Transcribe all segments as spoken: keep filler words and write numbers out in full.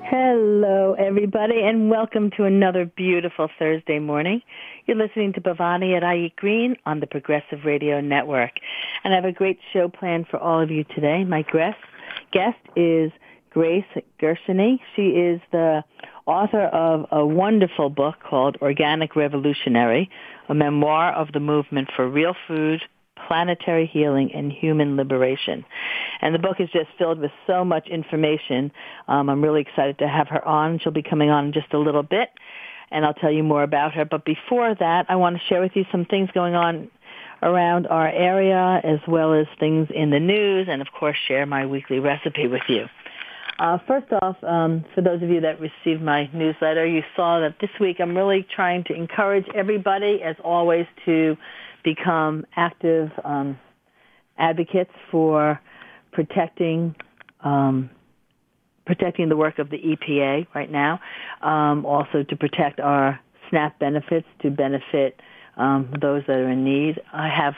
Hello, everybody, and welcome to another beautiful Thursday morning. You're listening to Bhavani at I Eat Green on the Progressive Radio Network. And I have a great show planned for all of you today. My guest, guest is Grace Gershuny. She is the author of a wonderful book called Organic Revolutionary, a memoir of the movement for real food, planetary healing, and human liberation. And the book is just filled with so much information. Um, I'm really excited to have her on. She'll be coming on in just a little bit, and I'll tell you more about her. But before that, I want to share with you some things going on around our area, as well as things in the news, and, of course, share my weekly recipe with you. Uh, first off, um, for those of you that received my newsletter, you saw that this week I'm really trying to encourage everybody, as always, to become active um, advocates for protecting um, protecting the work of the E P A right now. Um, also to protect our SNAP benefits to benefit um, those that are in need. I have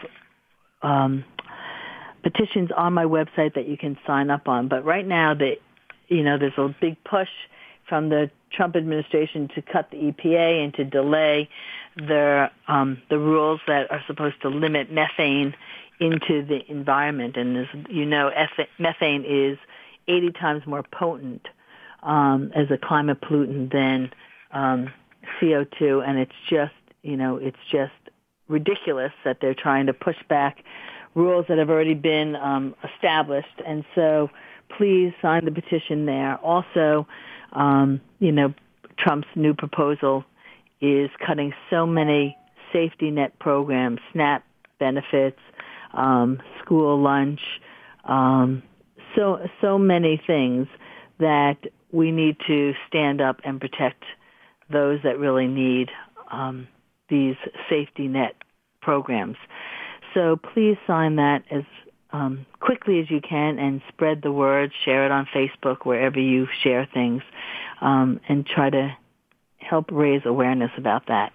um, petitions on my website that you can sign up on. But right now, the you know there's a big push from the Trump administration to cut the E P A and to delay the um, the rules that are supposed to limit methane into the environment. And as you know, methane is eighty times more potent um, as a climate pollutant than um, C O two, and it's just you know it's just ridiculous that they're trying to push back rules that have already been um, established. And so, please sign the petition there. Also, um, you know, Trump's new proposal is cutting so many safety net programs, SNAP benefits, um, school lunch, um, so so many things that we need to stand up and protect those that really need um, these safety net programs. So please sign that as um, quickly as you can and spread the word, share it on Facebook, wherever you share things, um, and try to help raise awareness about that.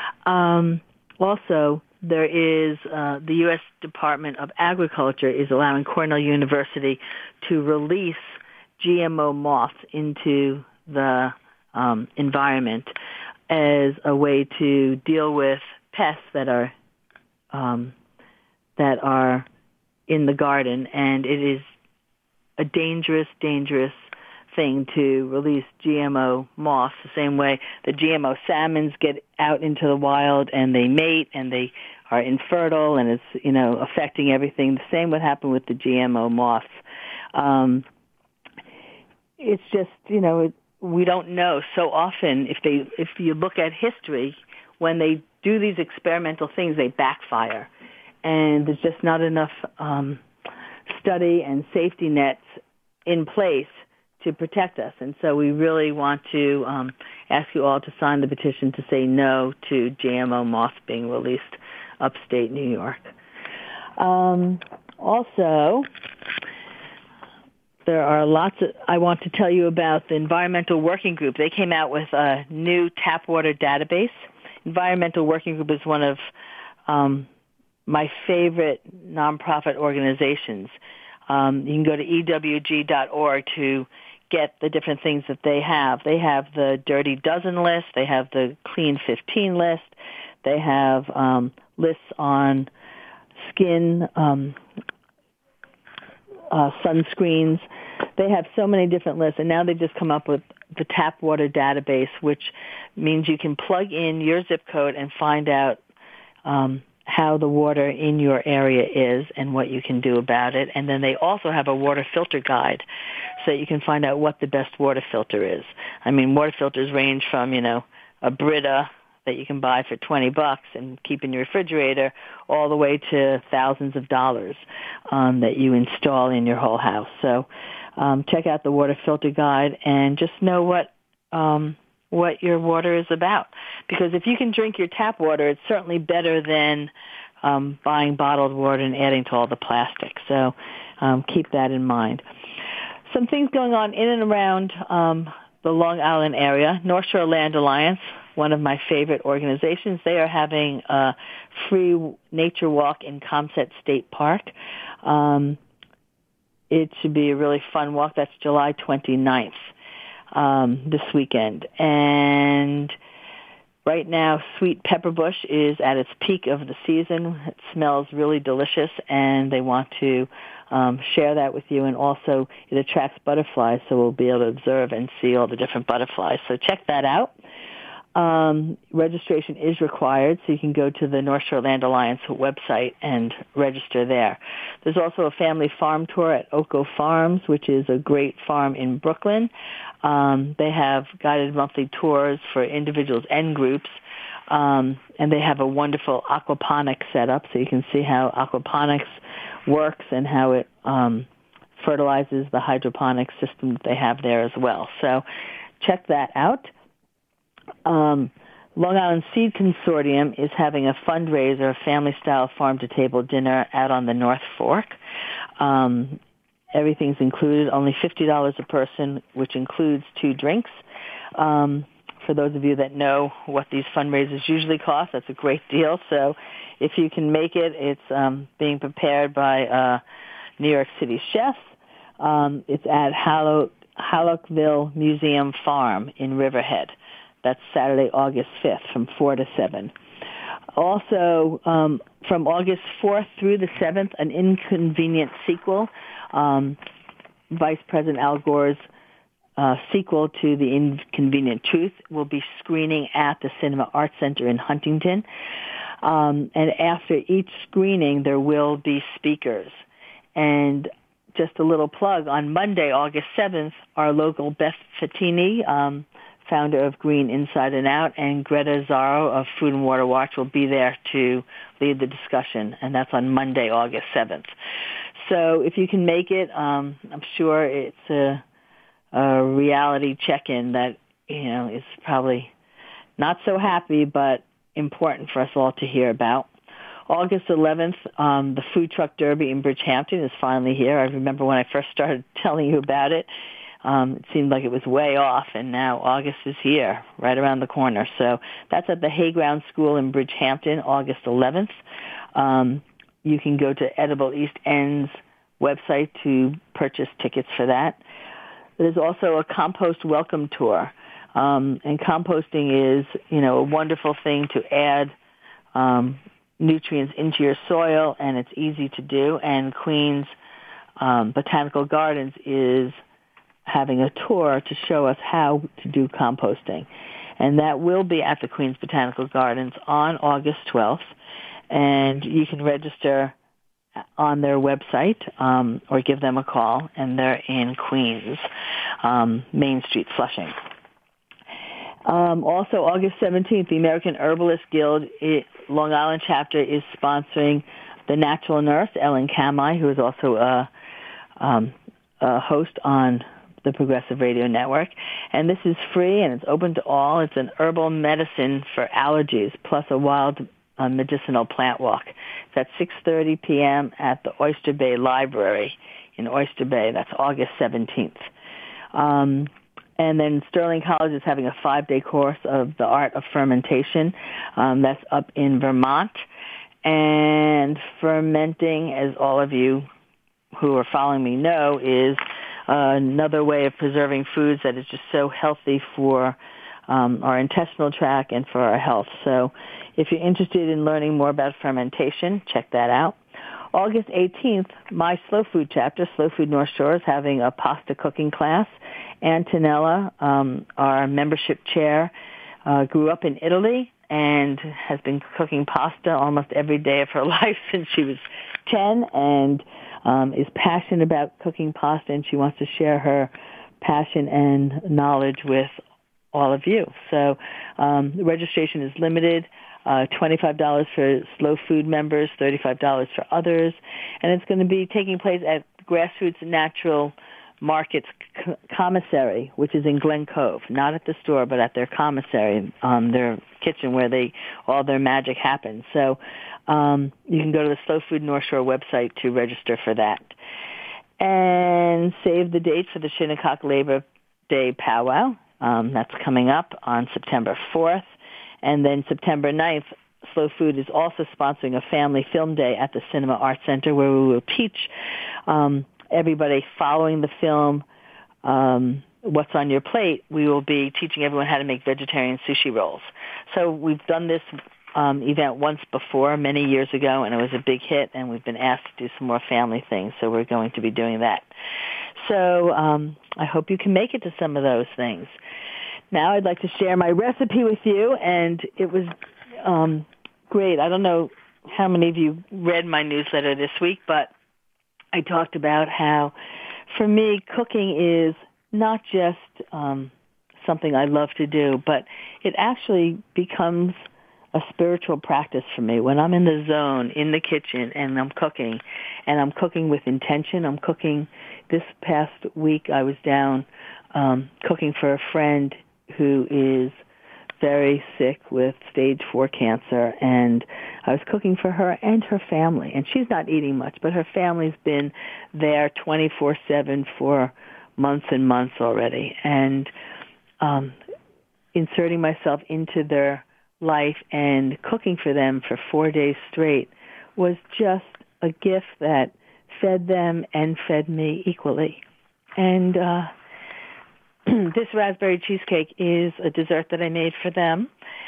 Um, also, there is uh, the U S Department of Agriculture is allowing Cornell University to release G M O moths into the um, environment as a way to deal with pests that are um, that are in the garden, and it is a dangerous, dangerous thing to release G M O moths the same way the G M O salmons get out into the wild and they mate and they are infertile and it's, you know, affecting everything. The same would happen with the G M O moths. Um, it's just, you know, it, we don't know. So often, if they, if you look at history, when they do these experimental things, they backfire. And there's just not enough um, study and safety nets in place to protect us. And so we really want to um, ask you all to sign the petition to say no to G M O moths being released upstate New York. Um, also, there are lots of, I want to tell you about the Environmental Working Group. They came out with a new tap water database. Environmental Working Group is one of um, my favorite nonprofit organizations. Um, you can go to E W G dot org to get the different things that they have. They have the Dirty Dozen list. They have the Clean fifteen list. They have um, lists on skin um, uh, sunscreens. They have so many different lists, and now they've just come up with the tap water database, which means you can plug in your zip code and find out um, how the water in your area is and what you can do about it. And then they also have a water filter guide so you can find out what the best water filter is. I mean, water filters range from, you know, a Brita that you can buy for twenty bucks and keep in your refrigerator all the way to thousands of dollars um, that you install in your whole house. So um, check out the water filter guide and just know what um, what your water is about. Because if you can drink your tap water, it's certainly better than um, buying bottled water and adding to all the plastic. So um, keep that in mind. Some things going on in and around um, the Long Island area. North Shore Land Alliance, one of my favorite organizations, they are having a free nature walk in Comset State Park. Um, it should be a really fun walk. That's July twenty-ninth. um, this weekend. And right now, sweet pepperbush is at its peak of the season. It smells really delicious, and they want to um, share that with you. And also, it attracts butterflies, so we'll be able to observe and see all the different butterflies. So check that out. Um, registration is required, so you can go to the North Shore Land Alliance website and register there. There's also a family farm tour at Oco Farms, which is a great farm in Brooklyn. Um, they have guided monthly tours for individuals and groups, um, and they have a wonderful aquaponics setup, so you can see how aquaponics works and how it um, fertilizes the hydroponic system that they have there as well. So check that out. Um, Long Island Seed Consortium is having a fundraiser, a family-style farm-to-table dinner out on the North Fork. Um, everything's included, only fifty dollars a person, which includes two drinks. Um, for those of you that know what these fundraisers usually cost, that's a great deal. So if you can make it, it's um, being prepared by uh, New York City chefs. Um, it's at Hallow- Hallockville Museum Farm in Riverhead. That's Saturday, August fifth, from four to seven. Also, um, from August fourth through the seventh, an inconvenient sequel, um, Vice President Al Gore's uh, sequel to The Inconvenient Truth, will be screening at the Cinema Arts Center in Huntington. Um, and after each screening, there will be speakers. And just a little plug, on Monday, August seventh, our local Beth Fattini, um, founder of Green Inside and Out, and Greta Zaro of Food and Water Watch will be there to lead the discussion, and that's on Monday, August seventh. So if you can make it, um, I'm sure it's a, a reality check-in that, you know, is probably not so happy, but important for us all to hear about. August eleventh, um, the Food Truck Derby in Bridgehampton is finally here. I remember when I first started telling you about it, Um, it seemed like it was way off, and now August is here, right around the corner. So that's at the Hayground School in Bridgehampton, August eleventh. Um, you can go to Edible East End's website to purchase tickets for that. There's also a compost welcome tour, um, and composting is, you know, a wonderful thing to add um, nutrients into your soil, and it's easy to do. And Queens um, Botanical Gardens is having a tour to show us how to do composting. And that will be at the Queens Botanical Gardens on August twelfth. And you can register on their website um, or give them a call, and they're in Queens, um, Main Street, Flushing. Um, also, August seventeenth, the American Herbalist Guild it, Long Island chapter is sponsoring the Natural Nurse, Ellen Kamai, who is also a, um, a host on the Progressive Radio Network. And this is free, and it's open to all. It's an herbal medicine for allergies, plus a wild uh, medicinal plant walk. It's at six thirty p.m. at the Oyster Bay Library in Oyster Bay. That's August seventeenth. Um, and then Sterling College is having a five-day course of the art of fermentation. Um, that's up in Vermont. And fermenting, as all of you who are following me know, is Uh, another way of preserving foods that is just so healthy for um, our intestinal tract and for our health. So if you're interested in learning more about fermentation, check that out. August eighteenth, my Slow Food chapter, Slow Food North Shore, is having a pasta cooking class. Antonella, um, our membership chair, uh, grew up in Italy and has been cooking pasta almost every day of her life since she was ten, and Um, is passionate about cooking pasta, and she wants to share her passion and knowledge with all of you. So um, the registration is limited, uh, twenty-five dollars for Slow Food members, thirty-five dollars for others, and it's going to be taking place at Grassroots Natural Markets Commissary, which is in Glen Cove, not at the store, but at their commissary, um, their kitchen where they all their magic happens. So um, you can go to the Slow Food North Shore website to register for that. And save the date for the Shinnecock Labor Day powwow. Um, that's coming up on September fourth. And then September ninth, Slow Food is also sponsoring a family film day at the Cinema Arts Center, where we will teach um, everybody following the film um, What's on Your Plate, we will be teaching everyone how to make vegetarian sushi rolls. So we've done this um, event once before, many years ago, and it was a big hit, and we've been asked to do some more family things, so we're going to be doing that. So um, I hope you can make it to some of those things. Now I'd like to share my recipe with you, and it was um, great. I don't know how many of you read my newsletter this week, but I talked about how, for me, cooking is not just um, something I love to do, but it actually becomes a spiritual practice for me. When I'm in the zone, in the kitchen, and I'm cooking, and I'm cooking with intention, I'm cooking. This past week I was down um, cooking for a friend who is very sick with stage four cancer, and I was cooking for her and her family. And she's not eating much, but her family's been there twenty-four seven for months and months already. And um, inserting myself into their life and cooking for them for four days straight was just a gift that fed them and fed me equally. And uh, this raspberry cheesecake is a dessert that I made for them,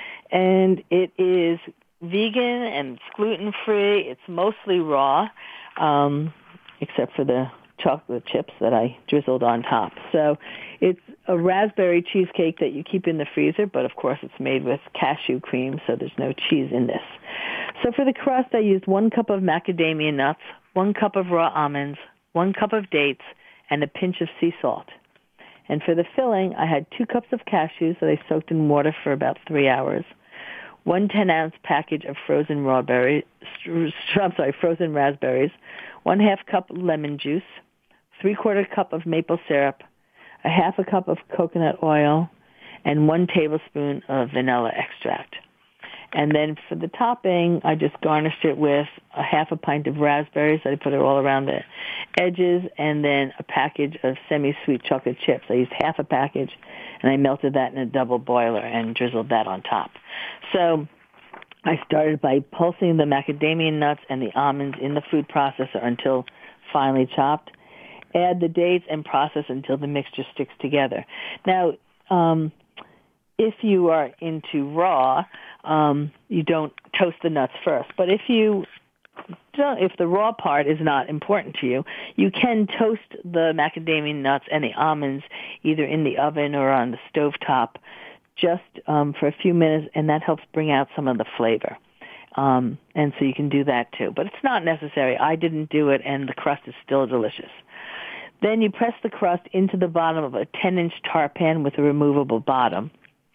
and it is vegan and it's gluten-free. It's mostly raw, um, except for the chocolate chips that I drizzled on top. So it's a raspberry cheesecake that you keep in the freezer, but of course it's made with cashew cream, so there's no cheese in this. So for the crust, I used one cup of macadamia nuts, one cup of raw almonds, one cup of dates, and a pinch of sea salt. And for the filling, I had two cups of cashews that I soaked in water for about three hours, one ten-ounce package of frozen raw berries, I'm sorry, frozen raspberries, one half cup lemon juice, three-quarter cup of maple syrup, a half a cup of coconut oil, and one tablespoon of vanilla extract. And then for the topping, I just garnished it with a half a pint of raspberries. I put it all around the edges, and then a package of semi-sweet chocolate chips. I used half a package, and I melted that in a double boiler and drizzled that on top. So I started by pulsing the macadamia nuts and the almonds in the food processor until finely chopped. Add the dates and process until the mixture sticks together. Now, um, if you are into raw, um, you don't toast the nuts first. But if you don't, if the raw part is not important to you, you can toast the macadamia nuts and the almonds either in the oven or on the stovetop just um, for a few minutes, and that helps bring out some of the flavor. Um, and so you can do that too. But it's not necessary. I didn't do it, and the crust is still delicious. Then you press the crust into the bottom of a ten-inch tar pan with a removable bottom.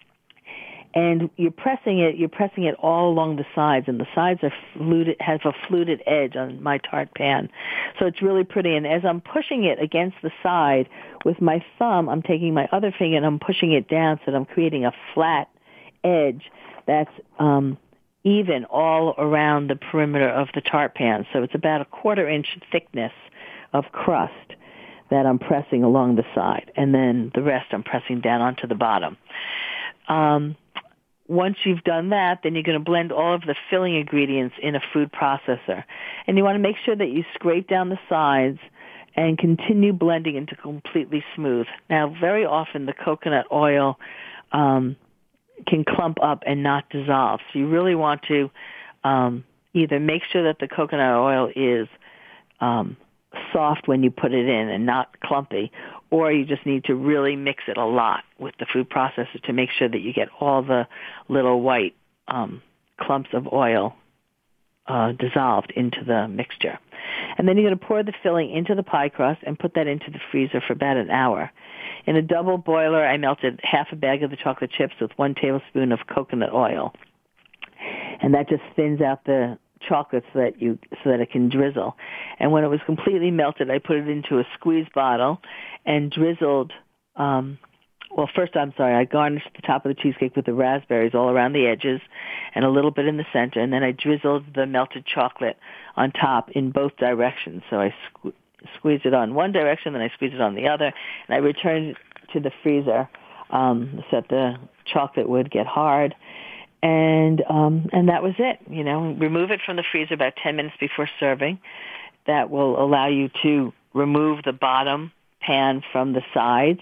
And you're pressing it, you're pressing it all along the sides, and the sides are fluted, have a fluted edge on my tart pan. So it's really pretty. And as I'm pushing it against the side with my thumb, I'm taking my other finger and I'm pushing it down so that I'm creating a flat edge that's um, even all around the perimeter of the tart pan. So it's about a quarter inch thickness of crust that I'm pressing along the side. And then the rest I'm pressing down onto the bottom. Um, Once you've done that, then you're going to blend all of the filling ingredients in a food processor. And you want to make sure that you scrape down the sides and continue blending until completely smooth. Now, very often the coconut oil um, can clump up and not dissolve. So you really want to um, either make sure that the coconut oil is um, soft when you put it in and not clumpy, or you just need to really mix it a lot with the food processor to make sure that you get all the little white um, clumps of oil uh, dissolved into the mixture. And then you're going to pour the filling into the pie crust and put that into the freezer for about an hour. In a double boiler, I melted half a bag of the chocolate chips with one tablespoon of coconut oil. And that just thins out the chocolate so that you so that it can drizzle. And when it was completely melted, I put it into a squeeze bottle and drizzled um well first I'm sorry I garnished the top of the cheesecake with the raspberries all around the edges and a little bit in the center, and then I drizzled the melted chocolate on top in both directions. So I sque- squeezed it on one direction, then I squeezed it on the other, and I returned it to the freezer um so that the chocolate would get hard. And um, and that was it. You know, remove it from the freezer about ten minutes before serving. That will allow you to remove the bottom pan from the sides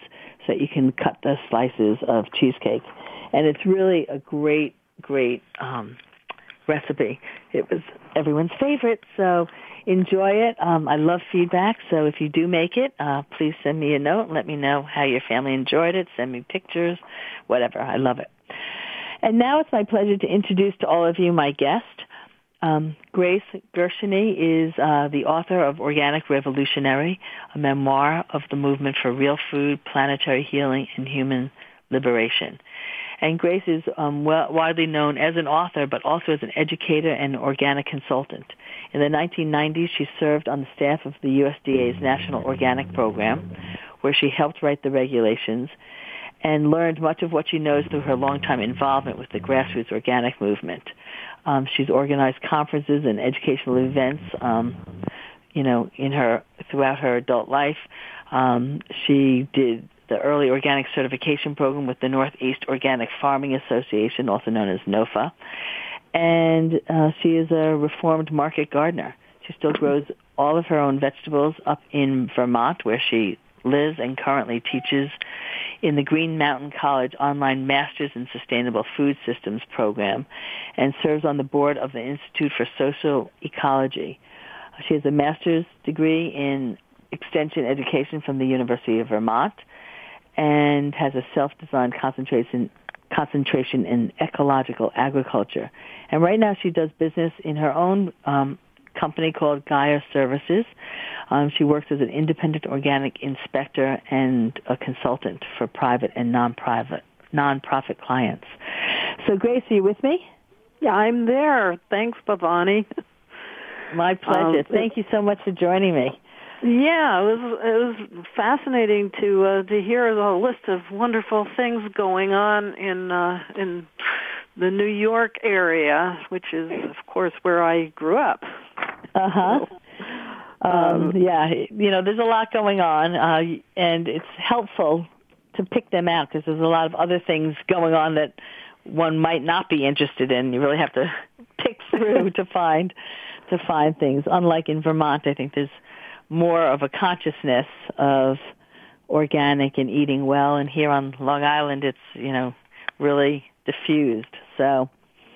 so that you can cut the slices of cheesecake. And it's really a great, great um, recipe. It was everyone's favorite, so enjoy it. Um, I love feedback, so if you do make it, uh, please send me a note and let me know how your family enjoyed it. Send me pictures, whatever. I love it. And now it's my pleasure to introduce to all of you my guest. Um, Grace Gershuny is uh, the author of Organic Revolutionary, a memoir of the movement for real food, planetary healing, and human liberation. And Grace is um, well, widely known as an author, but also as an educator and organic consultant. In the nineteen nineties, she served on the staff of the U S D A's National Organic Program, where she helped write the regulations and learned much of what she knows through her longtime involvement with the grassroots organic movement. Um, she's organized conferences and educational events, um, you know, in her throughout her adult life. Um, she did the early organic certification program with the Northeast Organic Farming Association, also known as NOFA. And uh, she is a reformed market gardener. She still grows all of her own vegetables up in Vermont, where she lives and currently teaches in the Green Mountain College online Masters in Sustainable Food Systems program, and serves on the board of the Institute for Social Ecology. She has a master's degree in extension education from the University of Vermont, and has a self-designed concentration concentration in ecological agriculture. And right now she does business in her own um, company called Gaia Services. Um, she works as an independent organic inspector and a consultant for private and non-private, non-profit clients. So Grace, are you with me? Yeah, I'm there. Thanks, Bhavani. My pleasure. Um, Thank you so much for joining me. Yeah, it was it was fascinating to uh, to hear the list of wonderful things going on in uh, in the New York area, which is, of course, where I grew up. Uh huh. So, um, yeah, you know, there's a lot going on, uh, and it's helpful to pick them out because there's a lot of other things going on that one might not be interested in. You really have to pick through to find to find things. Unlike in Vermont, I think there's more of a consciousness of organic and eating well, and here on Long Island, it's, you know, really diffused. So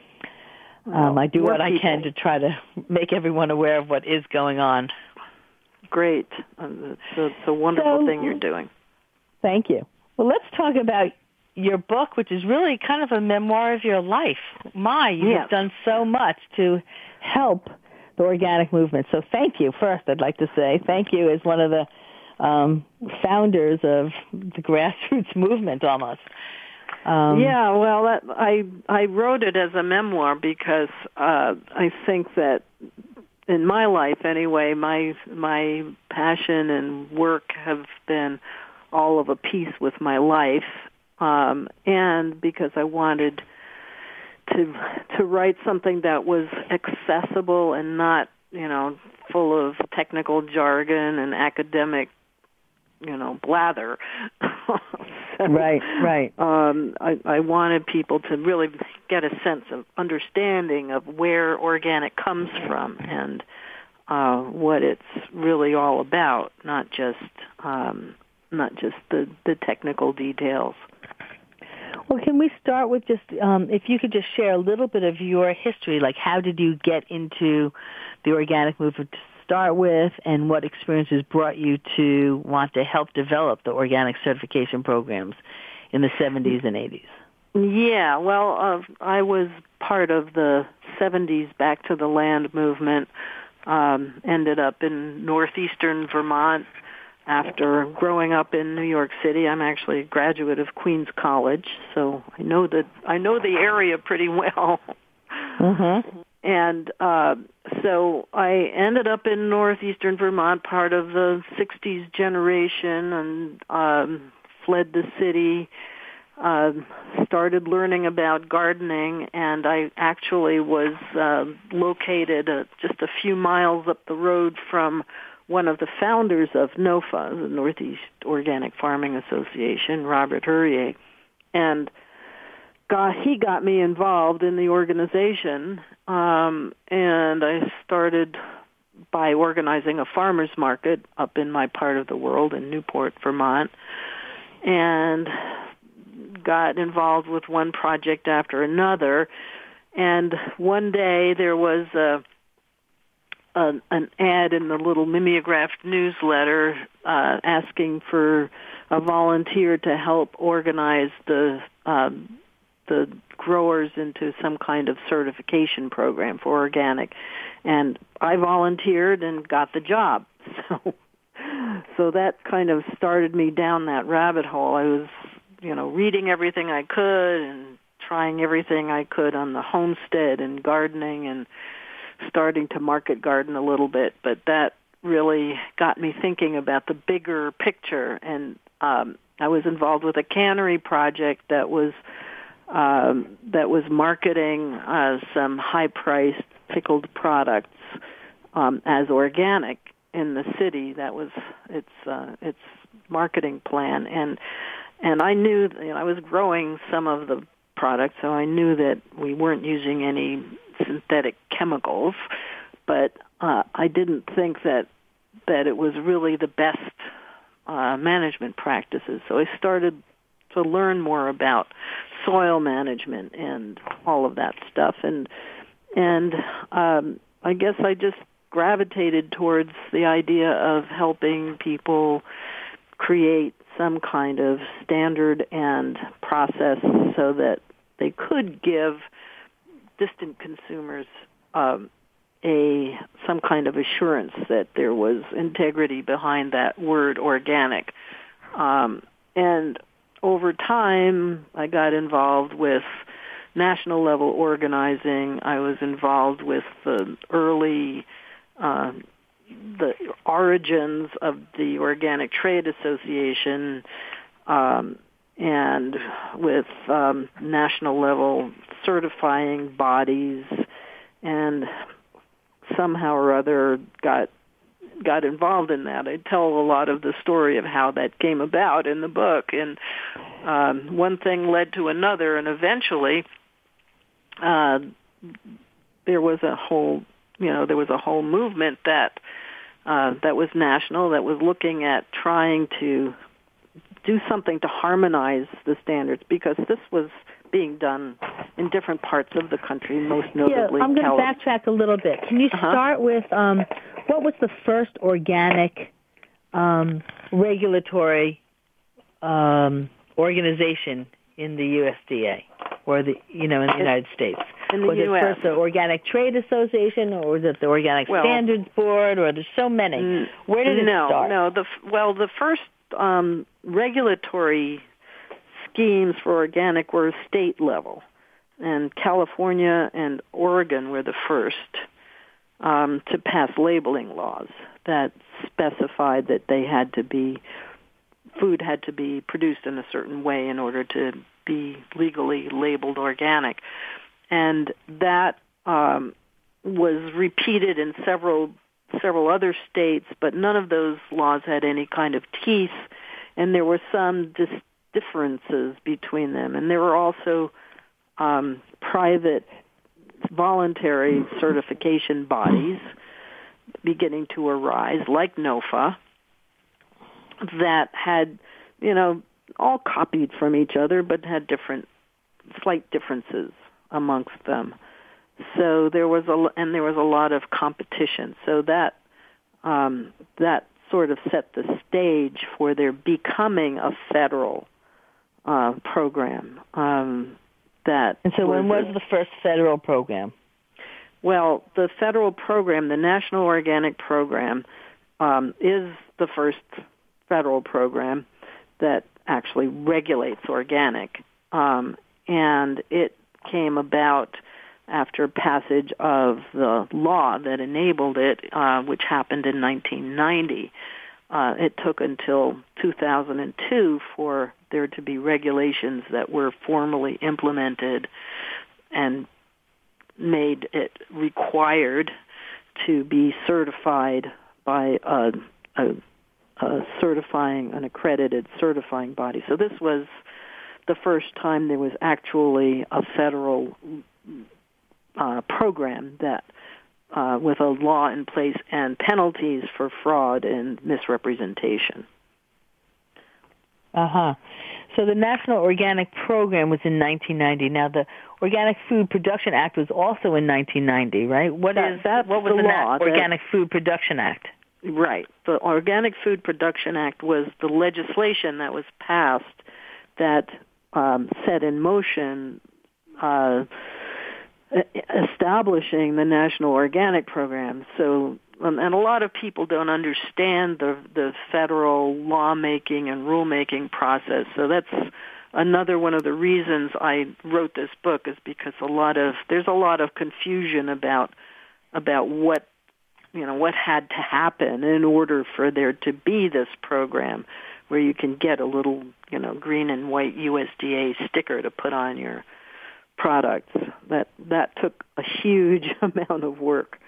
um, I do what I can to try to make everyone aware of what is going on. Great. Um, it's, a, it's a wonderful so, thing you're doing. Thank you. Well, let's talk about your book, which is really kind of a memoir of your life. My, you've yes. done so much to help the organic movement. So thank you. First, I'd like to say thank you as one of the um, founders of the grassroots movement almost. Um, yeah, well, that, I I wrote it as a memoir because uh, I think that in my life, anyway, my my passion and work have been all of a piece with my life, um, and because I wanted to to write something that was accessible and not, you know, full of technical jargon and academic, you know, blather. so, right, right. Um, I, I wanted people to really get a sense of understanding of where organic comes from and uh, what it's really all about, not just um, not just the, the technical details. Well, can we start with just, um, if you could just share a little bit of your history, like how did you get into the organic movement to start with, and what experiences brought you to want to help develop the organic certification programs in the seventies and eighties? Yeah, well, uh, I was part of the seventies Back to the Land movement, um, ended up in northeastern Vermont. After growing up in New York City, I'm actually a graduate of Queens College, so I know that I know the area pretty well. Mm-hmm. And uh, so I ended up in northeastern Vermont, part of the sixties generation, and um, fled the city. Uh, started learning about gardening, and I actually was uh, located uh, just a few miles up the road from one of the founders of NOFA, the Northeast Organic Farming Association, Robert Hurrier, and got, he got me involved in the organization, um, and I started by organizing a farmer's market up in my part of the world in Newport, Vermont, and got involved with one project after another. And one day there was a, a an ad in the little mimeographed newsletter uh, asking for a volunteer to help organize the um, the growers into some kind of certification program for organic. And I volunteered and got the job. So so that kind of started me down that rabbit hole. I was, you know, reading everything I could and trying everything I could on the homestead and gardening and starting to market garden a little bit. But that really got me thinking about the bigger picture. And um, I was involved with a cannery project that was um, that was marketing uh, some high-priced pickled products um, as organic in the city. That was its uh, its marketing plan, and and I knew, you know, I was growing some of the products, so I knew that we weren't using any synthetic chemicals, but uh, I didn't think that that it was really the best uh, management practices. So I started to learn more about soil management and all of that stuff, and and um, I guess I just gravitated towards the idea of helping people create some kind of standard and process so that they could give distant consumers um, a some kind of assurance that there was integrity behind that word organic. Um, and over time, I got involved with national level organizing. I was involved with the early uh, the origins of the Organic Trade Association, um, and with um, national level certifying bodies, and somehow or other got got involved in that. I tell a lot of the story of how that came about in the book, and um, one thing led to another, and eventually uh, there was a whole, you know, there was a whole movement that uh, that was national, that was looking at trying to do something to harmonize the standards, because this was being done in different parts of the country, most notably Yeah, I'm going to California. backtrack a little bit. Can you Uh-huh. start with um, what was the first organic um, regulatory um, organization in the U S D A, or the you know in the United States? In the was U S it first the Organic Trade Association, or was it the Organic Well, Standards Board, or there's so many? N- Where did it no, start? No, the f- well, the first um, regulatory schemes for organic were state level, and California and Oregon were the first um, to pass labeling laws that specified that they had to be food had to be produced in a certain way in order to be legally labeled organic, and that um, was repeated in several several other states, but none of those laws had any kind of teeth, and there were some dis- differences between them. And there were also um, private voluntary certification bodies beginning to arise, like NOFA, that had, you know, all copied from each other, but had different, slight differences amongst them. So there was a, and there was a lot of competition. So that um, that sort of set the stage for there becoming a federal uh, program. Um, that And so when was a, the first federal program? Well, the federal program, the National Organic Program, um, is the first federal program that actually regulates organic, um, and it came about after passage of the law that enabled it, uh, which happened in nineteen ninety. Uh, it took until two thousand two for there to be regulations that were formally implemented and made it required to be certified by a, a, a certifying, an accredited certifying body. So this was the first time there was actually a federal uh, program that, uh, with a law in place and penalties for fraud and misrepresentation. Uh-huh. So the National Organic Program was in nineteen ninety. Now, the Organic Food Production Act was also in nineteen ninety, right? What that, is that's what was the, the law Na- Organic that, Food Production Act? Right. The Organic Food Production Act was the legislation that was passed that um, set in motion uh, establishing the National Organic Program. So, um, and a lot of people don't understand the the federal lawmaking and rulemaking process. So that's another one of the reasons I wrote this book, is because a lot of there's a lot of confusion about about what you know what had to happen in order for there to be this program where you can get a little you know green and white U S D A sticker to put on your products. That that took a huge amount of work.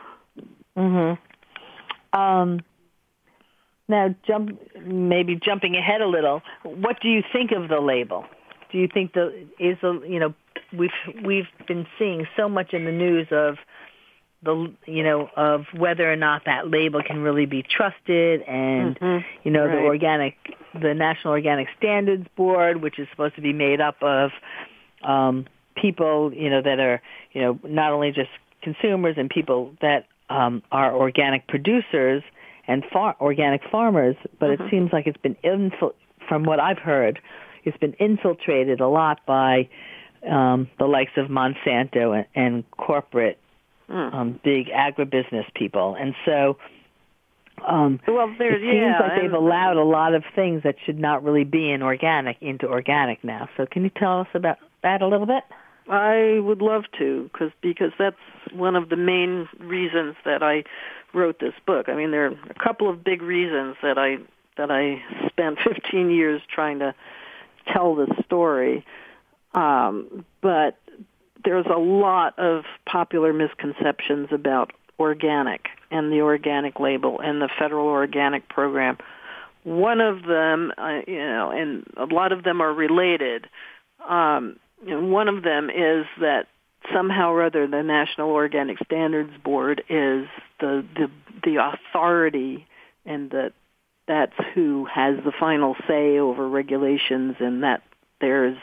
Mhm. Um Now, jump, maybe jumping ahead a little, what do you think of the label? Do you think the is the you know we've we've been seeing so much in the news of the you know of whether or not that label can really be trusted, and mm-hmm. you know right. the organic the National Organic Standards Board, which is supposed to be made up of um, people you know that are you know not only just consumers and people that um, are organic producers and far, organic farmers, but mm-hmm. it seems like it's been, infil- from what I've heard, it's been infiltrated a lot by um, the likes of Monsanto and, and corporate mm. um, big agribusiness people. And so um, well, it seems yeah, like they've allowed a lot of things that should not really be in organic into organic now. So can you tell us about that a little bit? I would love to, cause, because that's one of the main reasons that I wrote this book. I mean, there are a couple of big reasons that I that I spent fifteen years trying to tell the story, um, but there's a lot of popular misconceptions about organic and the organic label and the federal organic program. One of them, uh, you know, and a lot of them are related. Um, And one of them is that somehow or other the National Organic Standards Board is the the, the authority, and that that's who has the final say over regulations, and that there's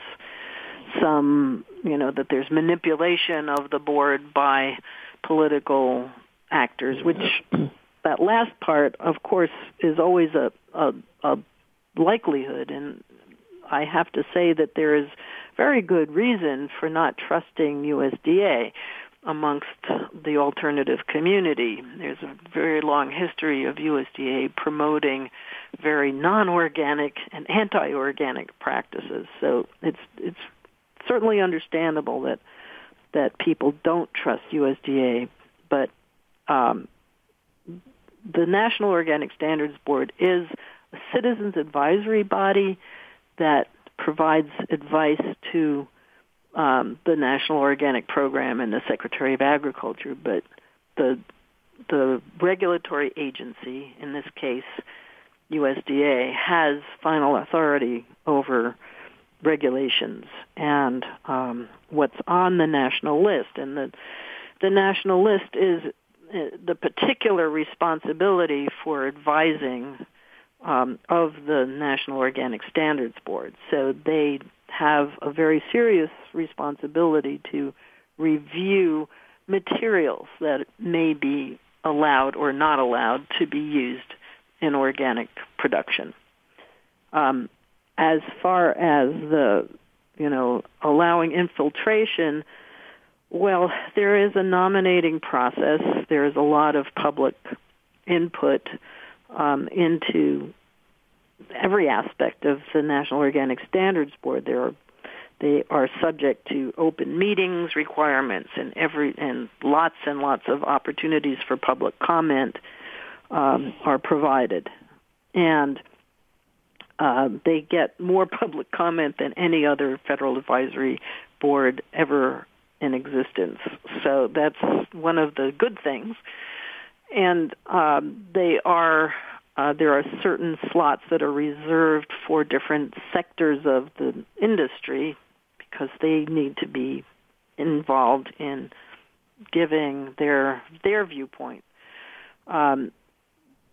some, you know, that there's manipulation of the board by political actors, which that last part, of course, is always a, a, a likelihood. And I have to say that there is very good reason for not trusting U S D A amongst the alternative community. There's a very long history of U S D A promoting very non-organic and anti-organic practices. So it's it's certainly understandable that that people don't trust U S D A, but um, the National Organic Standards Board is a citizens advisory body that provides advice to um, the National Organic Program and the Secretary of Agriculture, but the the regulatory agency, in this case U S D A, has final authority over regulations and um, what's on the national list. And the the national list is the particular responsibility for advising Um, of the National Organic Standards Board. So they have a very serious responsibility to review materials that may be allowed or not allowed to be used in organic production. Um, as far as the, you know, allowing infiltration, well, there is a nominating process. There is a lot of public input Um, into every aspect of the National Organic Standards Board. They are they are subject to open meetings requirements and every and lots and lots of opportunities for public comment um, are provided, and uh, they get more public comment than any other federal advisory board ever in existence. So that's one of the good things. And um, they are uh, there are certain slots that are reserved for different sectors of the industry because they need to be involved in giving their their viewpoint. Um,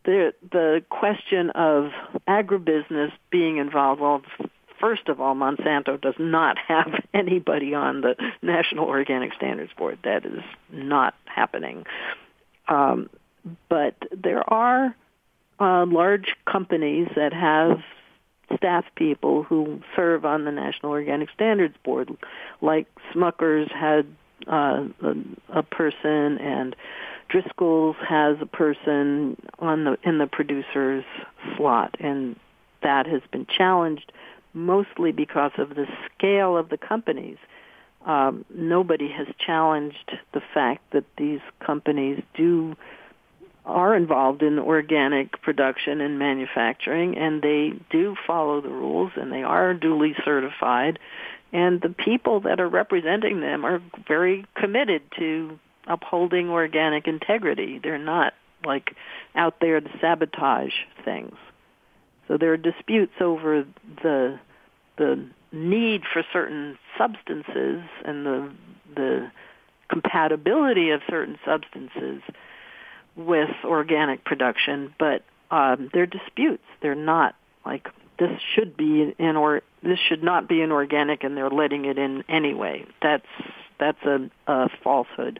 the the question of agribusiness being involved, well, first of all, Monsanto does not have anybody on the National Organic Standards Board. That is not happening. Um, but there are uh, large companies that have staff people who serve on the National Organic Standards Board, like Smucker's had uh, a, a person, and Driscoll's has a person on the in the producer's slot, and that has been challenged mostly because of the scale of the companies. Um, nobody has challenged the fact that these companies do are involved in organic production and manufacturing, and they do follow the rules, and they are duly certified, and the people that are representing them are very committed to upholding organic integrity. They're not, like, out there to sabotage things. So there are disputes over the the need for certain substances and the the compatibility of certain substances with organic production, but um, they're disputes. They're not like this should be in or this should not be in organic, and they're letting it in anyway. That's that's a, a falsehood.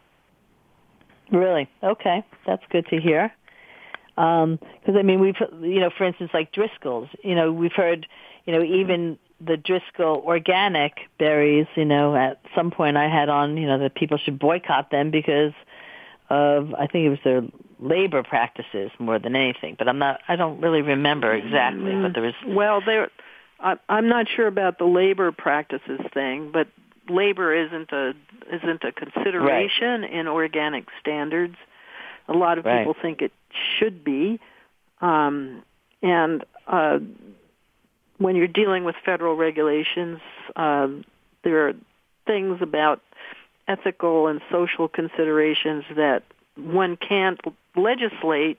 Really? Okay, that's good to hear. Because um, I mean, we've you know, for instance, like Driscoll's. You know, we've heard you know even the Driscoll organic berries. You know, at some point I had on you know that people should boycott them because of, I think it was their labor practices more than anything, but I'm not, I don't really remember exactly, mm, but there was... Well, there, I, I'm not sure about the labor practices thing, but labor isn't a, isn't a consideration right. in organic standards. A lot of people right. think it should be, um, and uh, when you're dealing with federal regulations, uh, there are things about ethical and social considerations that one can't legislate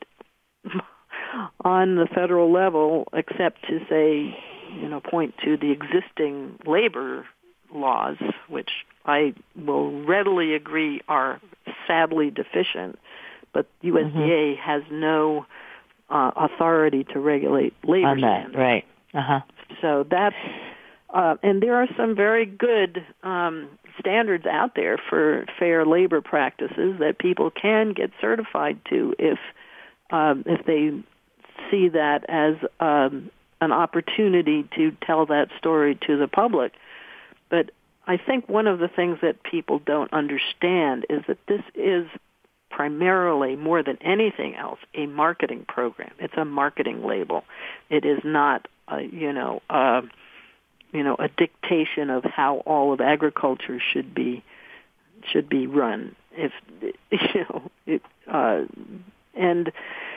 on the federal level except to say, you know, point to the existing labor laws, which I will readily agree are sadly deficient, but U S D A mm-hmm. has no uh, authority to regulate labor on that, standards. right. Uh-huh. So that's, uh, and there are some very good um, standards out there for fair labor practices that people can get certified to if um, if they see that as um, an opportunity to tell that story to the public. But I think one of the things that people don't understand is that this is primarily, more than anything else, a marketing program. It's a marketing label. It is not, a, you know, uh, you know, a dictation of how all of agriculture should be should be run. If you know, it, uh, and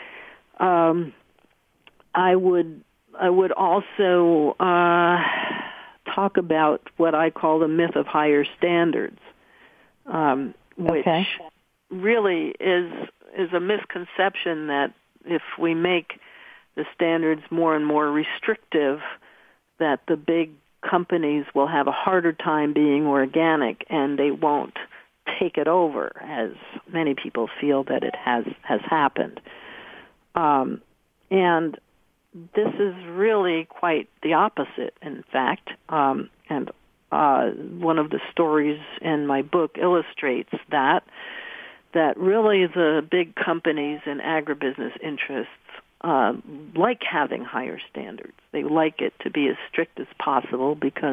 um, I would I would also uh, talk about what I call the myth of higher standards, um, which okay. really is is a misconception that if we make the standards more and more restrictive, that the big companies will have a harder time being organic and they won't take it over, as many people feel that it has has happened. Um, and this is really quite the opposite, in fact. Um, and uh, one of the stories in my book illustrates that, that really the big companies and agribusiness interests uh, like having higher standards. They like it to be as strict as possible because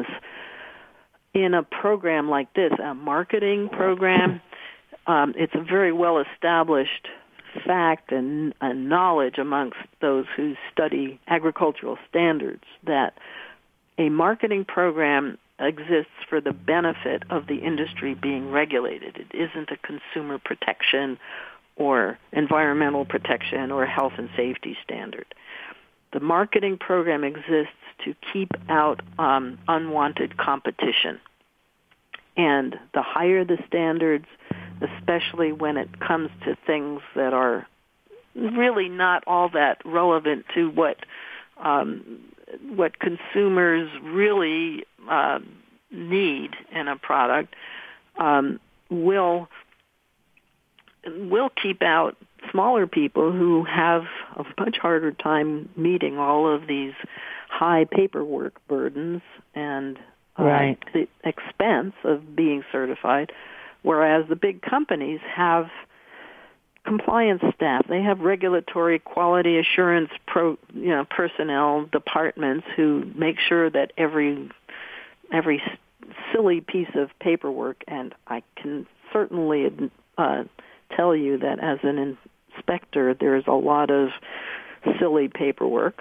in a program like this, a marketing program, um, it's a very well-established fact and, and knowledge amongst those who study agricultural standards that a marketing program exists for the benefit of the industry being regulated. It isn't a consumer protection or environmental protection or health and safety standard. The marketing program exists to keep out um, unwanted competition. And the higher the standards, especially when it comes to things that are really not all that relevant to what um, what consumers really uh, need in a product, um, will will keep out smaller people who have a much harder time meeting all of these high paperwork burdens and uh, right. the expense of being certified, whereas the big companies have compliance staff. They have regulatory quality assurance pro, you know, personnel departments who make sure that every every silly piece of paperwork, and I can certainly uh, tell you that as an inspector, there's a lot of silly paperwork.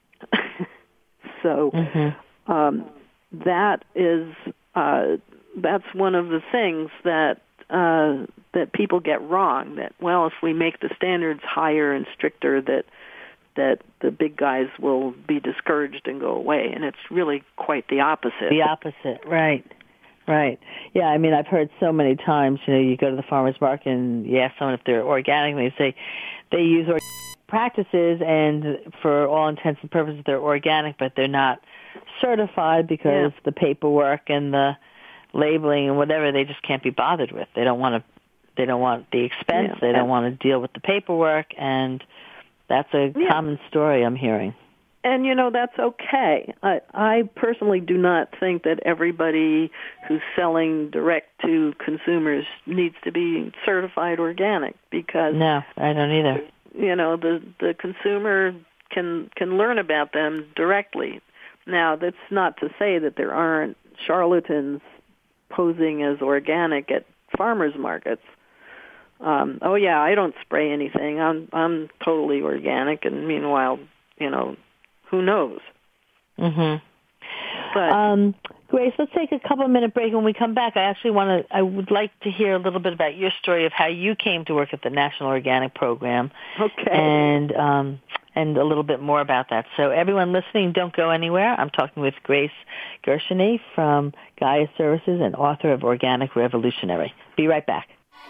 so mm-hmm. um, that is uh, that's one of the things that uh, that people get wrong. That well, if we make the standards higher and stricter, that that the big guys will be discouraged and go away, and it's really quite the opposite. The opposite, right. Right. Yeah, I mean, I've heard so many times, you know, you go to the farmer's market and you ask someone if they're organic, and they say they use organic practices, and for all intents and purposes, they're organic, but they're not certified because yeah. the paperwork and the labeling and whatever, they just can't be bothered with. They don't want to, they don't want the expense, yeah. they don't want to deal with the paperwork, and that's a yeah. common story I'm hearing. And, you know, that's okay. I, I personally do not think that everybody who's selling direct to consumers needs to be certified organic, because... No, I don't either. You know, the, the consumer can can learn about them directly. Now, that's not to say that there aren't charlatans posing as organic at farmers markets. Um, oh, yeah, I don't spray anything. I'm I'm totally organic, and meanwhile, you know, who knows? Mm-hmm. But um, Grace, let's take a couple minute break. When we come back, I actually want to. I would like to hear a little bit about your story of how you came to work at the National Organic Program. Okay. And um, and a little bit more about that. So everyone listening, don't go anywhere. I'm talking with Grace Gersheny from Gaia Services and author of Organic Revolutionary. Be right back.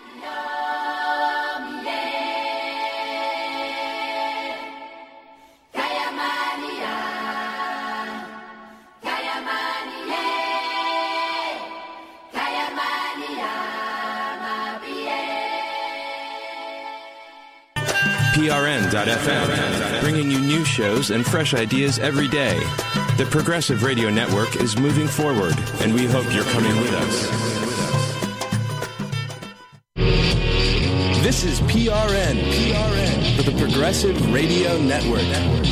P R N dot F M, bringing you new shows and fresh ideas every day. The Progressive Radio Network is moving forward, and we hope you're coming with us. This is P R N, P R N for the Progressive Radio Network.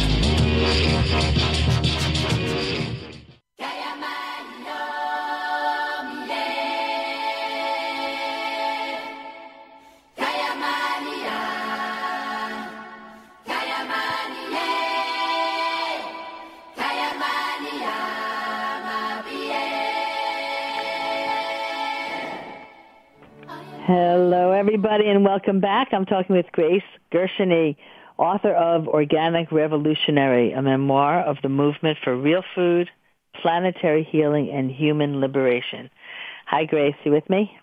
Hello, everybody, and welcome back. I'm talking with Grace Gersheny, author of Organic Revolutionary, a memoir of the movement for real food, planetary healing, and human liberation. Hi, Grace. You with me?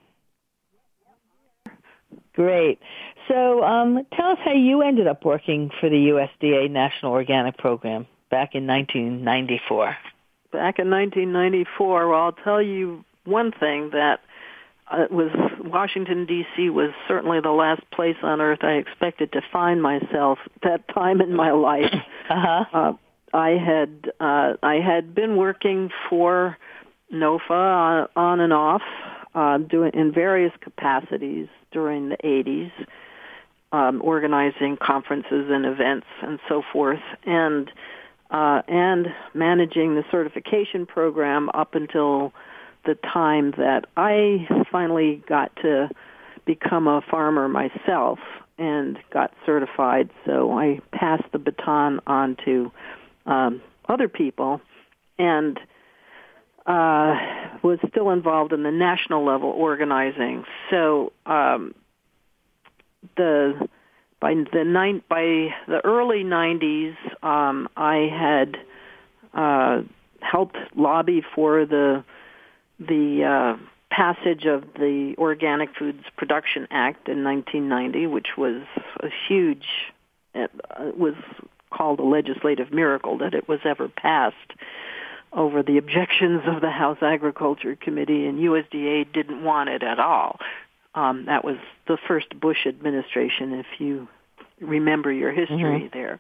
Great. So um, tell us how you ended up working for the U S D A National Organic Program back in nineteen ninety-four. Back in nineteen ninety-four, well, I'll tell you one thing, that Uh, it was Washington, D C was certainly the last place on earth I expected to find myself at that time in my life. Uh-huh. Uh, I had uh, I had been working for NOFA on, on and off, uh, doing in various capacities during the eighties, um, organizing conferences and events and so forth, and uh, and managing the certification program up until the time that I finally got to become a farmer myself and got certified. So I passed the baton on to um, other people, and uh, was still involved in the national level organizing. So um, the by the nine, by the early nineties, um, I had uh, helped lobby for the the uh, passage of the Organic Foods Production Act in nineteen ninety, which was a huge, it was called a legislative miracle that it was ever passed over the objections of the House Agriculture Committee, and U S D A didn't want it at all. Um, that was the first Bush administration, if you remember your history mm-hmm. there.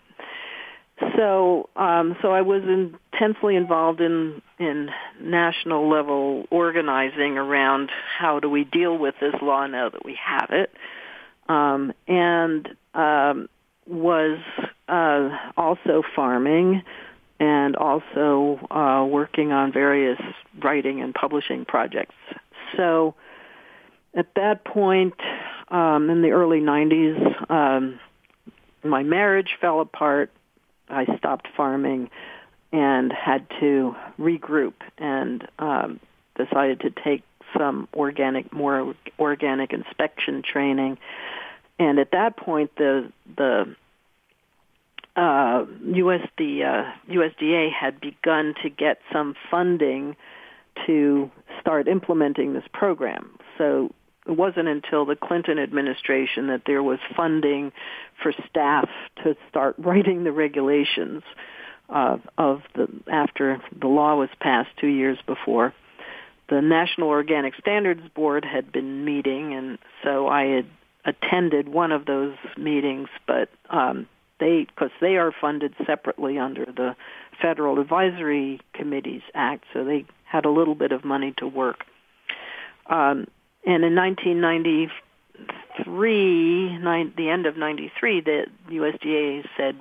So, um, so I was intensely involved in in national level organizing around how do we deal with this law now that we have it, um, and um, was uh, also farming and also uh, working on various writing and publishing projects. So, at that point, um, in the early nineties, um, my marriage fell apart. I stopped farming and had to regroup and um, decided to take some organic, more organic inspection training. And at that point, the the uh, U S the uh, U S D A had begun to get some funding to start implementing this program. So it wasn't until the Clinton administration that there was funding for staff to start writing the regulations uh, of the after the law was passed two years before. The National Organic Standards Board had been meeting, and so I had attended one of those meetings, but um, they, because they are funded separately under the Federal Advisory Committees Act, so they had a little bit of money to work. Um, And in nineteen ninety-three, nine, the end of ninety-three, the U S D A said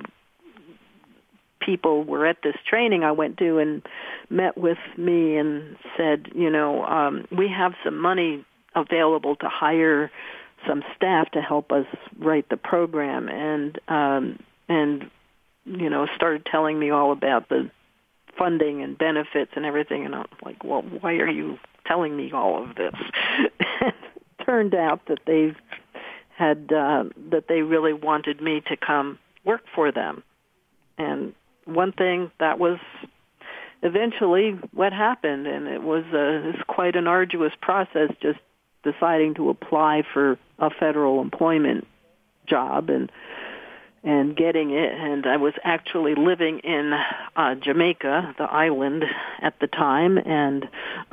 people were at this training I went to and met with me and said, you know, um, we have some money available to hire some staff to help us write the program, and um, and you know, started telling me all about the funding and benefits and everything, and I'm like, well, why are you telling me all of this? It turned out that they had uh, that they really wanted me to come work for them, and one thing that was eventually what happened, and it was uh, it was quite an arduous process, just deciding to apply for a federal employment job and and getting it. And I was actually living in uh, Jamaica, the island, at the time, and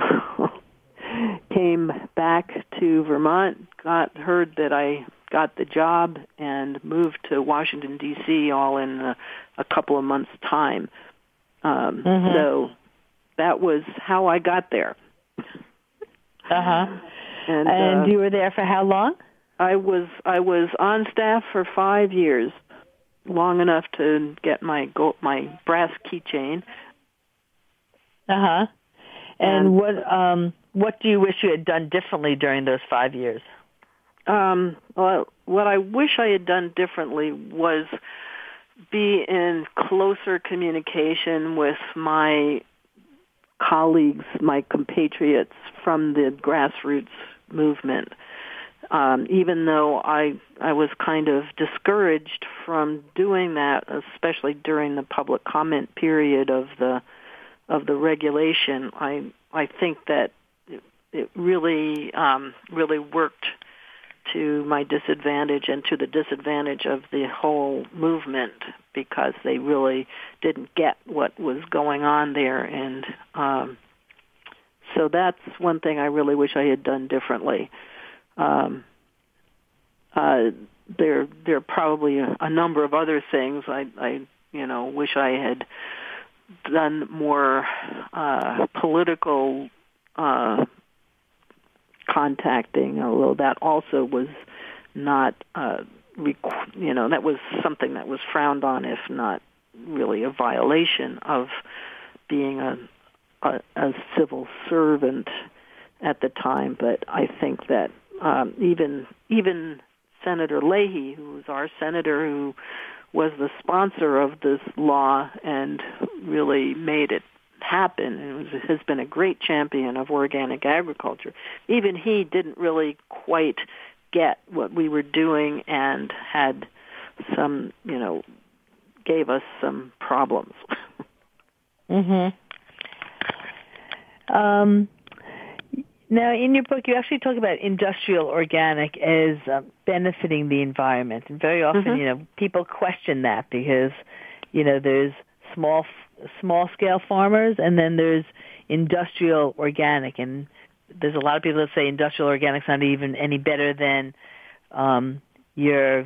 came back to Vermont, got heard that I got the job, and moved to Washington, D C all in a, a couple of months' time. Um, mm-hmm. So that was how I got there. Uh-huh. And, and uh, you were there for how long? I was I was on staff for five years, long enough to get my gold, my brass keychain. Uh-huh. And, and what um, what do you wish you had done differently during those five years? Um, well, what I wish I had done differently was be in closer communication with my colleagues, my compatriots from the grassroots movement. Um, even though I I was kind of discouraged from doing that, especially during the public comment period of the of the regulation, I I think that it, it really um, really worked to my disadvantage and to the disadvantage of the whole movement, because they really didn't get what was going on there, and um, so that's one thing I really wish I had done differently. Um, uh, there, there are probably a, a number of other things I, I, you know, wish I had done more uh, political uh, contacting, although that also was not, uh, requ- you know, that was something that was frowned on, if not really a violation of being a, a, a civil servant at the time. But I think that um, even even Senator Leahy, who was our senator, who was the sponsor of this law and really made it happen, and was, has been a great champion of organic agriculture, even he didn't really quite get what we were doing and had some, you know, gave us some problems. Mm-hmm. Um, now, in your book, you actually talk about industrial organic as uh, benefiting the environment, and very often, mm-hmm. you know, people question that because, you know, there's small small scale farmers, and then there's industrial organic, and there's a lot of people that say industrial organic's not even any better than um, your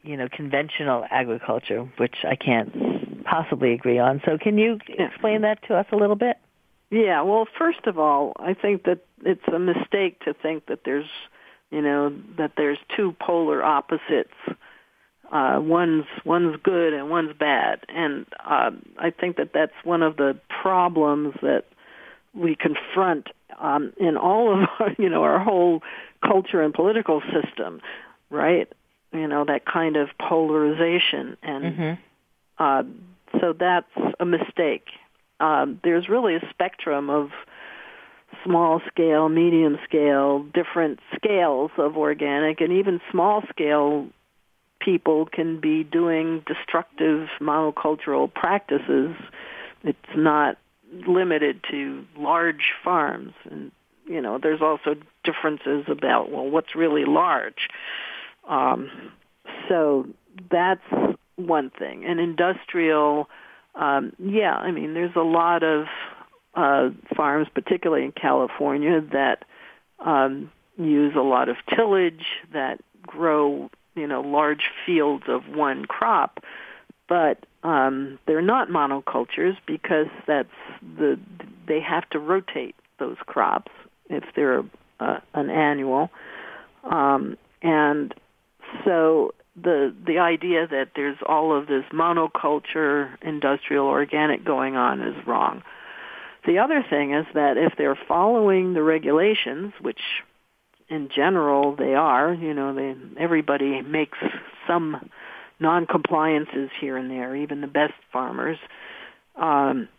you know, conventional agriculture, which I can't possibly agree on. So can you explain that to us a little bit? Yeah, well, first of all, I think that it's a mistake to think that there's, you know, that there's two polar opposites. Uh, one's one's good and one's bad, and uh, I think that that's one of the problems that we confront um, in all of our, you know, our whole culture and political system, right? You know, that kind of polarization, and mm-hmm. uh, so that's a mistake. Um, there's really a spectrum of small scale, medium scale, different scales of organic, and even small scale people can be doing destructive monocultural practices. It's not limited to large farms. And, you know, there's also differences about, well, what's really large. Um, so that's one thing. And industrial, um, yeah, I mean, there's a lot of uh, farms, particularly in California, that um, use a lot of tillage, that grow, you know, large fields of one crop, but um, they're not monocultures because that's the they have to rotate those crops if they're uh, an annual, um, and so the the idea that there's all of this monoculture, industrial, organic going on is wrong. The other thing is that if they're following the regulations, which in general they are, you know, they, everybody makes some non-compliances here and there, even the best farmers, um,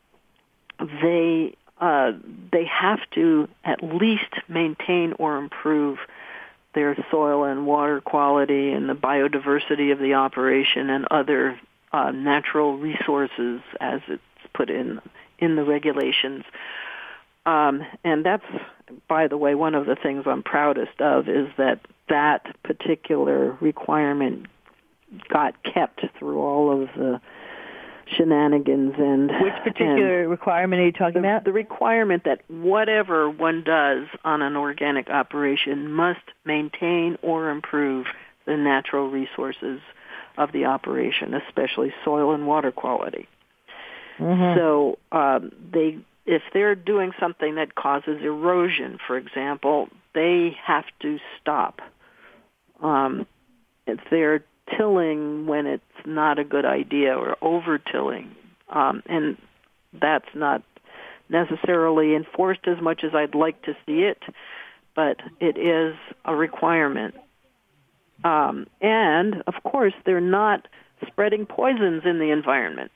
they uh, they have to at least maintain or improve their soil and water quality and the biodiversity of the operation and other uh, natural resources as it's put in in the regulations. Um, and that's, by the way, one of the things I'm proudest of is that that particular requirement got kept through all of the shenanigans. And which particular and requirement are you talking the, about? The requirement that whatever one does on an organic operation must maintain or improve the natural resources of the operation, especially soil and water quality. Mm-hmm. So um, they, if they're doing something that causes erosion, for example, they have to stop. Um, if they're tilling when it's not a good idea or over-tilling, um, and that's not necessarily enforced as much as I'd like to see it, but it is a requirement. Um, and, of course, they're not spreading poisons in the environment.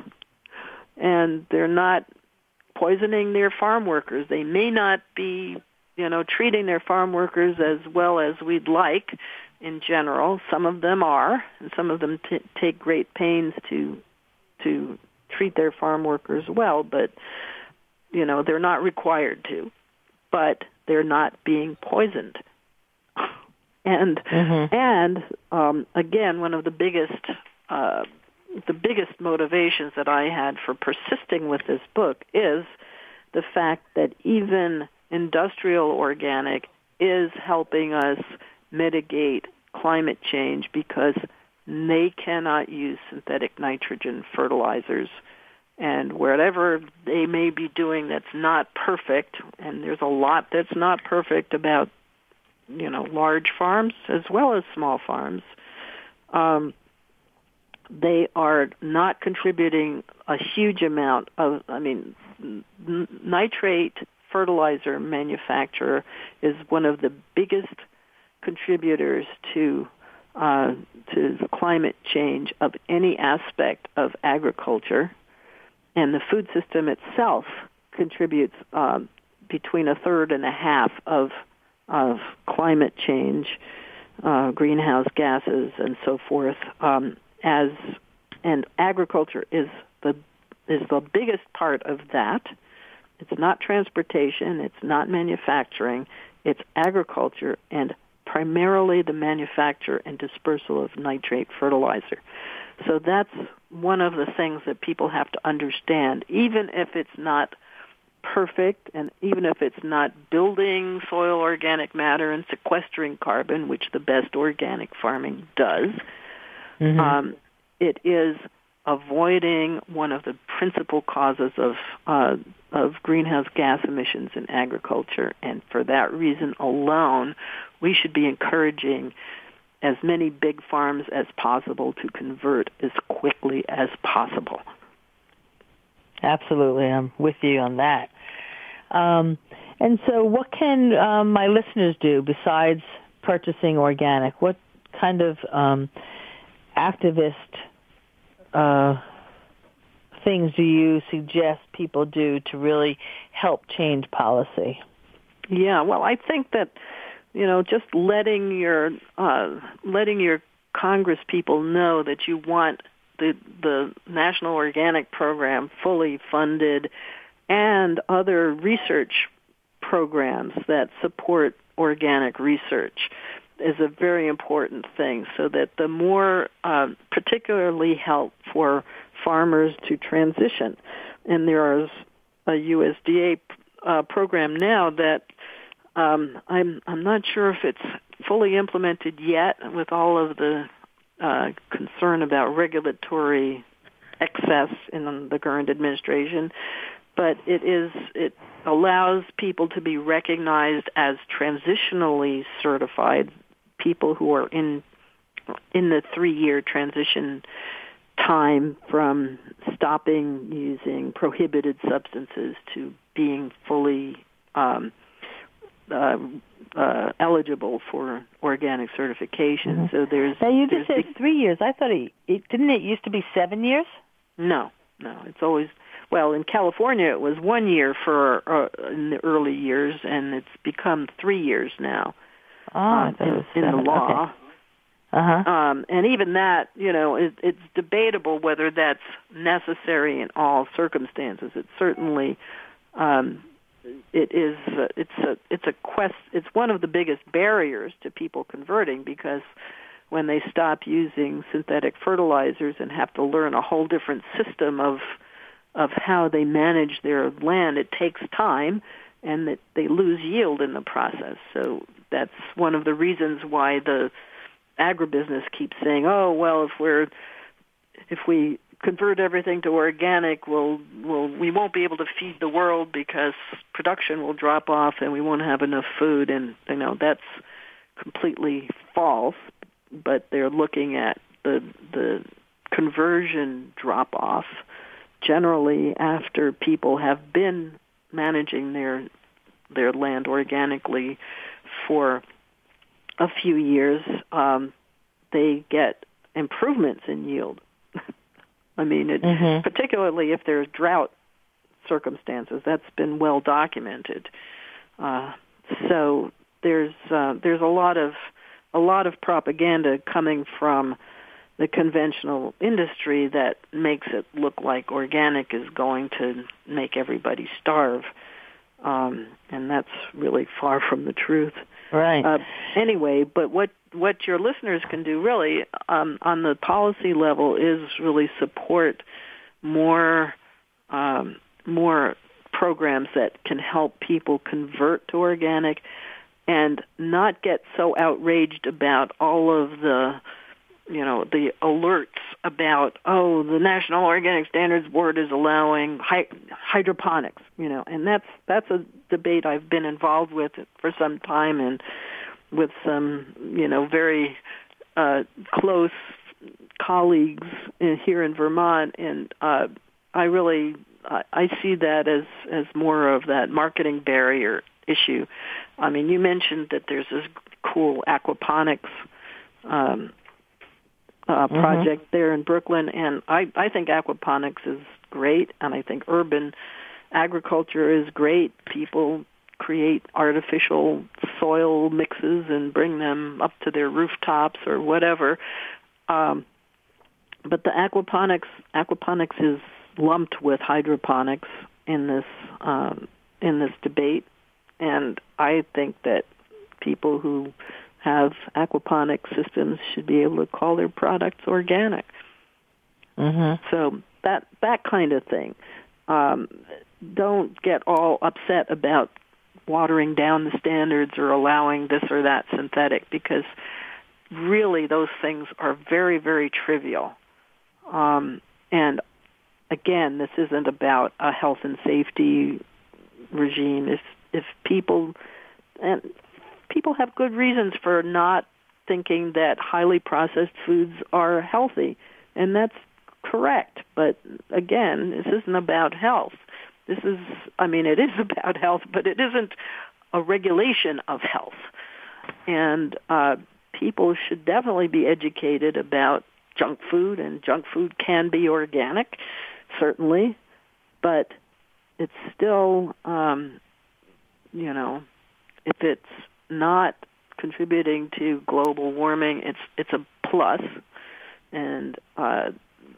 And they're not poisoning their farm workers. They may not be, you know, treating their farm workers as well as we'd like in general. Some of them are, and some of them t- take great pains to to treat their farm workers well, but, you know, they're not required to. But they're not being poisoned. And, mm-hmm. and um, again, one of the biggest uh the biggest motivations that I had for persisting with this book is the fact that even industrial organic is helping us mitigate climate change because they cannot use synthetic nitrogen fertilizers. And whatever they may be doing that's not perfect, and there's a lot that's not perfect about, you know, large farms as well as small farms, um, they are not contributing a huge amount of, I mean, n- nitrate fertilizer manufacture is one of the biggest contributors to uh, to climate change of any aspect of agriculture. And the food system itself contributes um, between a third and a half of of climate change, uh, greenhouse gases, and so forth. Um, As and agriculture is the is the biggest part of that. It's not transportation, it's not manufacturing, it's agriculture and primarily the manufacture and dispersal of nitrate fertilizer. So that's one of the things that people have to understand, even if it's not perfect and even if it's not building soil organic matter and sequestering carbon, which the best organic farming does. Mm-hmm. Um, it is avoiding one of the principal causes of uh, of greenhouse gas emissions in agriculture, and for that reason alone, we should be encouraging as many big farms as possible to convert as quickly as possible. Absolutely, I'm with you on that. Um, and so what can um, my listeners do besides purchasing organic? What kind of um, activist uh, things do you suggest people do to really help change policy? Yeah, well, I think that, you know, just letting your uh, letting your Congress people know that you want the the National Organic Program fully funded and other research programs that support organic research is a very important thing, so that the more uh, particularly help for farmers to transition. And there is a U S D A uh, program now that um, I'm I'm not sure if it's fully implemented yet, with all of the uh, concern about regulatory excess in the current administration, but it is it allows people to be recognized as transitionally certified people who are in in the three-year transition time from stopping using prohibited substances to being fully um, uh, uh, eligible for organic certification. Mm-hmm. So there's now you just there's said three years. I thought it, it didn't it used to be seven years? No, no, it's always well in California it was one year for uh, in the early years, and it's become three years now. Oh, uh, in, in the law. Okay. Uh-huh. Um, and even that, you know, it, it's debatable whether that's necessary in all circumstances. It certainly, um, it is. Uh, it's a. It's a quest. It's one of the biggest barriers to people converting, because when they stop using synthetic fertilizers and have to learn a whole different system of of how they manage their land, it takes time, and that they lose yield in the process. So that's one of the reasons why the agribusiness keeps saying, "Oh, well, if we're if we convert everything to organic, we'll we'll we won't be able to feed the world because production will drop off and we won't have enough food." And you know that's completely false. But they're looking at the the conversion drop off generally after people have been managing their their land organically for a few years. Um, they get improvements in yield. I mean, it, mm-hmm. particularly if there's drought circumstances, that's been well documented. Uh, so there's uh, there's a lot of a lot of propaganda coming from the conventional industry that makes it look like organic is going to make everybody starve, um, and that's really far from the truth. Right. Uh, anyway, but what what your listeners can do really um, on the policy level is really support more um, more programs that can help people convert to organic, and not get so outraged about all of the you know the alerts about, oh, the National Organic Standards Board is allowing hy- hydroponics, you know, and that's that's a debate I've been involved with for some time, and with some, you know, very uh, close colleagues in, here in Vermont, and uh, I really I, I see that as as more of that marketing barrier issue. I mean, you mentioned that there's this cool aquaponics um, uh, project mm-hmm. there in Brooklyn, and I, I think aquaponics is great, and I think urban agriculture is great. People create artificial soil mixes and bring them up to their rooftops or whatever. Um, but the aquaponics aquaponics is lumped with hydroponics in this um, in this debate, and I think that people who have aquaponic systems should be able to call their products organic. Mm-hmm. So that that kind of thing. Um, don't get all upset about watering down the standards or allowing this or that synthetic, because really those things are very, very trivial. Um, and again, this isn't about a health and safety regime. If if people and people have good reasons for not thinking that highly processed foods are healthy, and that's correct. But again, this isn't about health. This is, I mean, it is about health, but it isn't a regulation of health. And uh, people should definitely be educated about junk food, and junk food can be organic, certainly, but it's still, um, you know, if it's not contributing to global warming, it's it's a plus, and uh,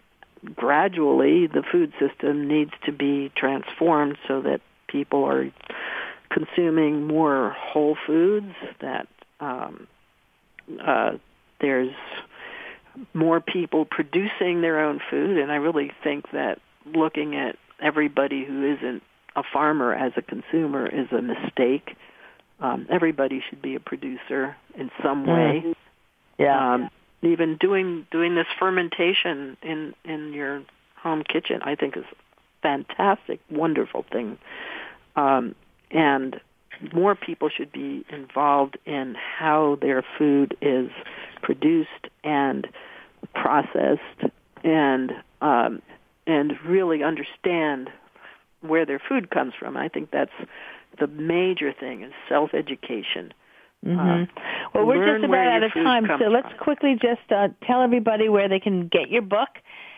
gradually the food system needs to be transformed so that people are consuming more whole foods, that um, uh, there's more people producing their own food, and I really think that looking at everybody who isn't a farmer as a consumer is a mistake. Um, everybody should be a producer in some way. Mm. Yeah. Um, even doing doing this fermentation in, in your home kitchen, I think, is a fantastic, wonderful thing. Um, and more people should be involved in how their food is produced and processed, and um, and really understand where their food comes from. I think that's the major thing, is self-education. Mm-hmm. Uh, well, we're just about out of time, so let's from. quickly just uh, tell everybody where they can get your book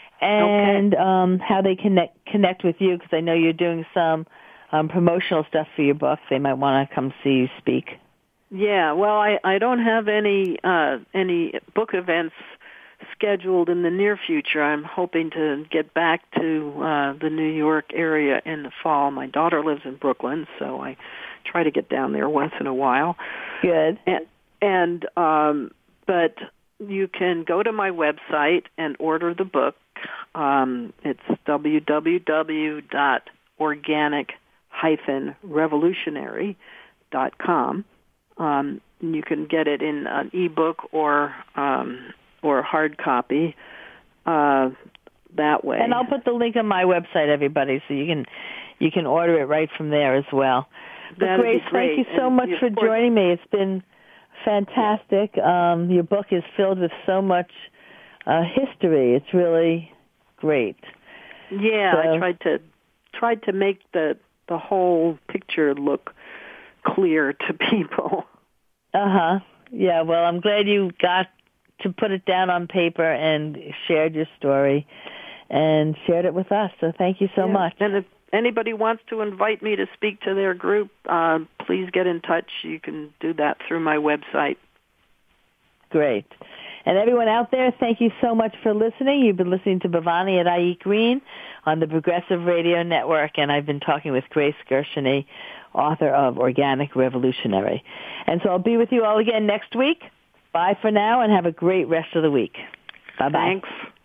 and okay. um, how they connect connect with you, because I know you're doing some um, promotional stuff for your book. They might want to come see you speak. Yeah, well, I, I don't have any uh, any book events scheduled in the near future. I'm hoping to get back to uh, the New York area in the fall. My daughter lives in Brooklyn, so I try to get down there once in a while. Good. And, and um, but you can go to my website and order the book. Um, it's w w w dot organic dash revolutionary dot com. Um, you can get it in an ebook or um, or hard copy uh, that way. And I'll put the link on my website, everybody, so you can you can order it right from there as well. But Grace, thank you so and much for course, joining me. It's been fantastic. Um, your book is filled with so much uh, history. It's really great. Yeah, so, I tried to tried to make the the whole picture look clear to people. Uh-huh. Yeah, well, I'm glad you got to put it down on paper and shared your story and shared it with us. So thank you so yeah. much. And if anybody wants to invite me to speak to their group, uh, please get in touch. You can do that through my website. Great. And everyone out there, thank you so much for listening. You've been listening to Bhavani at I Eat Green on the Progressive Radio Network, and I've been talking with Grace Gershony, author of Organic Revolutionary. And so I'll be with you all again next week. Bye for now, and have a great rest of the week. Bye-bye. Thanks.